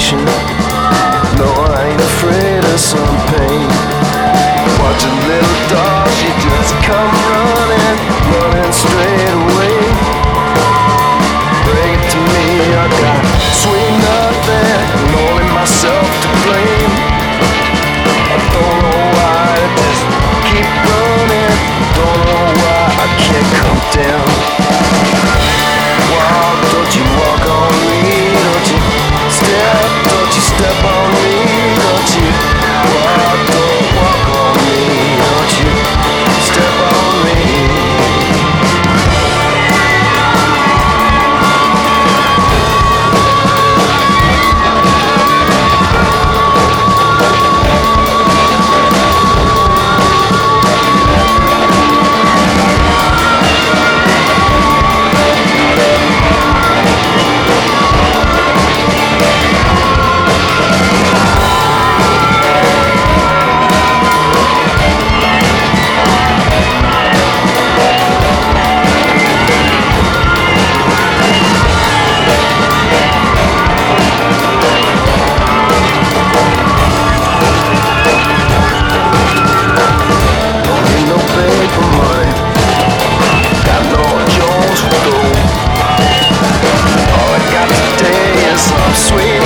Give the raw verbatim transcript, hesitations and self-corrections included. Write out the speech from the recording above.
station. No, I ain't afraid of some pain. Watch a little dog, she just come running, running straight away. Bring it to me, I got sweet nothing, and only myself to blame. I don't know why I just keep running, don't know why I can't come down. Walk, don't you walk on me, don't you step, don't you step on me, don't you walk, don't walk on me, don't you step on me. Sweet